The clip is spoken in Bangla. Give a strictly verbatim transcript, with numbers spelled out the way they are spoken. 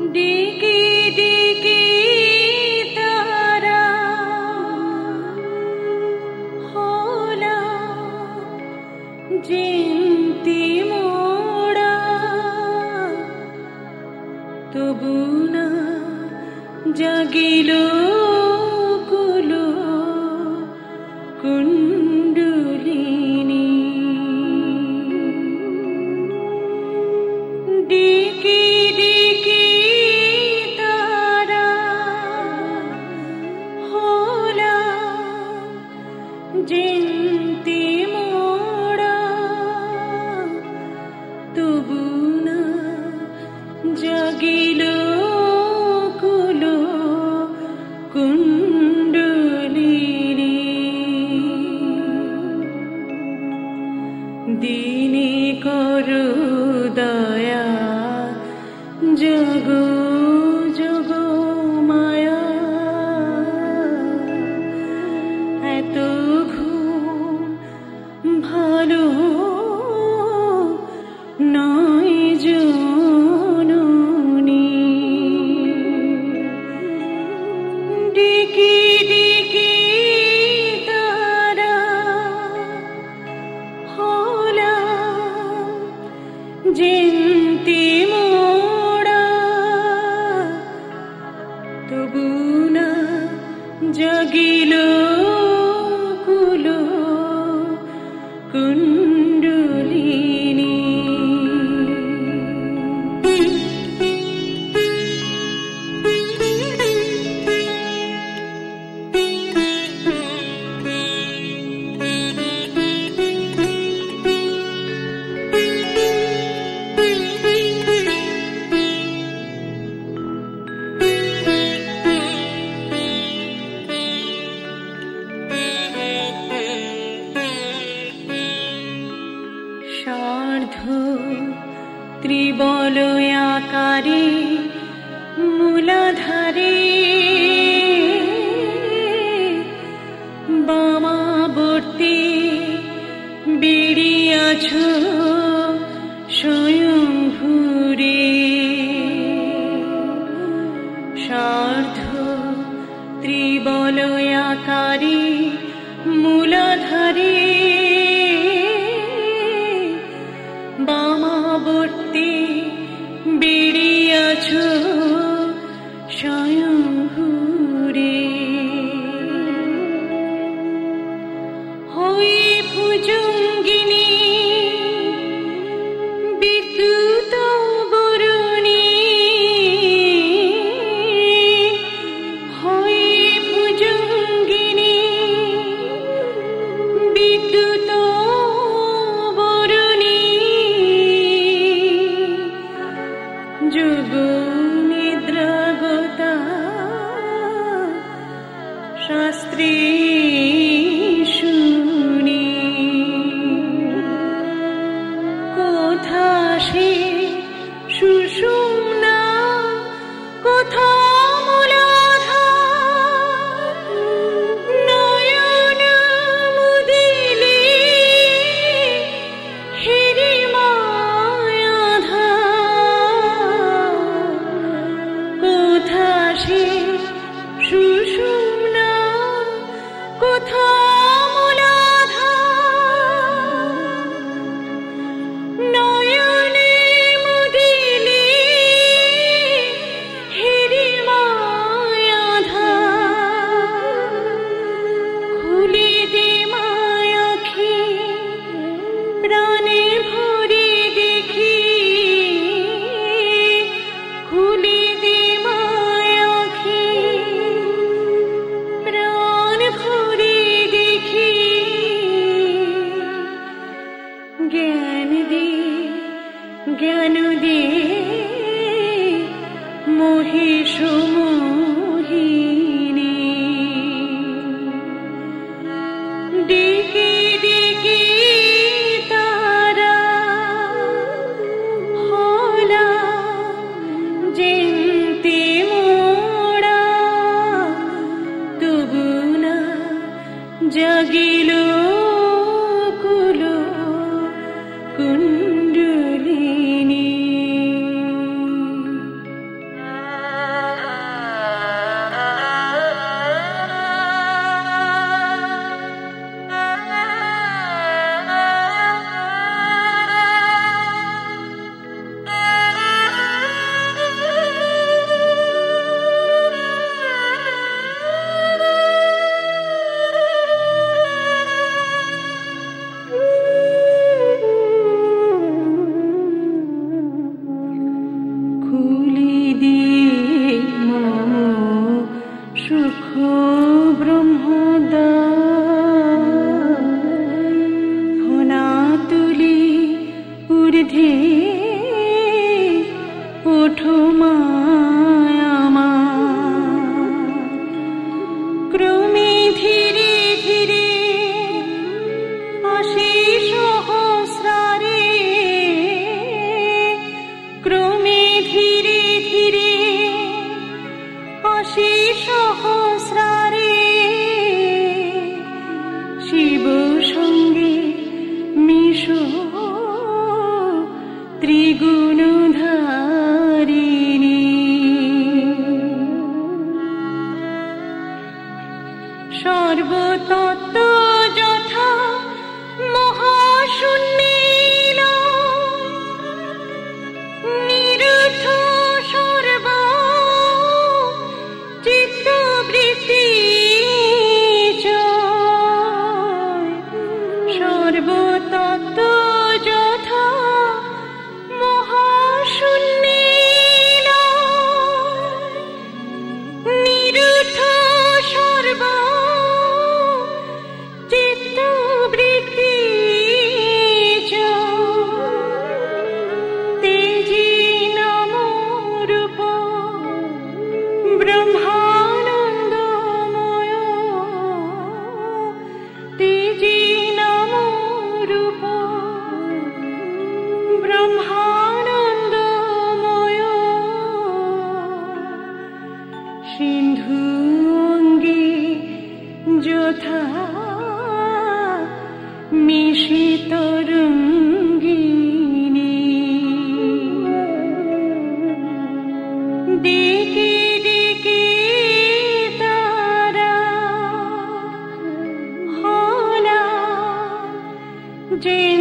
ডেকে ডেকে তারা হলা জেন্তি মোড়া, তবু না জাগিল কুলো কুণ্ডলিনী। ডেকে ডেকে তারা হলা জেন্তি মোড়া, তবু না জাগিল কুলো কুণ্ডলিনী। দিনে করো দয়া জগো জগো মায়া, এত ঘুম ভালো নয় জননী। ডেকে ডেকে তারা হলা জেন্তি মোড়া, তবু না জাগিল কুলো কুণ্ডলিনী। সার্ধ ত্রিবলয়াকারে মূলাধারে বামাবর্তে বেরিয়াছ স্বয়ংভূরে। সার্ধ ত্রিবলয়াকারে মূলাধারে বামাবর্তে বেরিয়াছ স্বয়ংভূরে। হই ভুজঙ্গিনী বিদ্যুৎ বরুণী, হই ভুজঙ্গিনী বিদ্যুৎ বরুণী। যোগ নিদ্রাগতা শাস্ত্রী শুনি, কোথা সে সুষুম্না কোথা মূলাধার, নয়ন মুদিলে হেরি মায়াধার। কোথা সে সুষুম্না খুলি দিয়ে মম সুখ ব্রহ্মদ্বার ফনা তুলি ঊর্ধ্বে ওঠো মায় আমার ক্রমে ধীরে ধীরে আসে সহস্রারে ক্রমে ধীরে ধীরে আসে সহস্রারে শিব সঙ্গে মিশো ত্রিগুণধারিণী সর্বতত্ত্ব যথা মহাশূন্যেন নিরুদ্ধ সর্ব চিত্তবৃত্তি চ সর্বতত্ত্ব যথা মহাশূন্যেন নিরুদ্ধ সর্ব চিত্তবৃত্তি চ তেজি নাম রূপ ব্রহ্মানন্দময় তেজি নাম রূপ ব্রহ্মানন্দময় সিন্ধু অঙ্গে যথা মিশিত রঙ্গিনী ডেকে ডেকে তারা হলা যে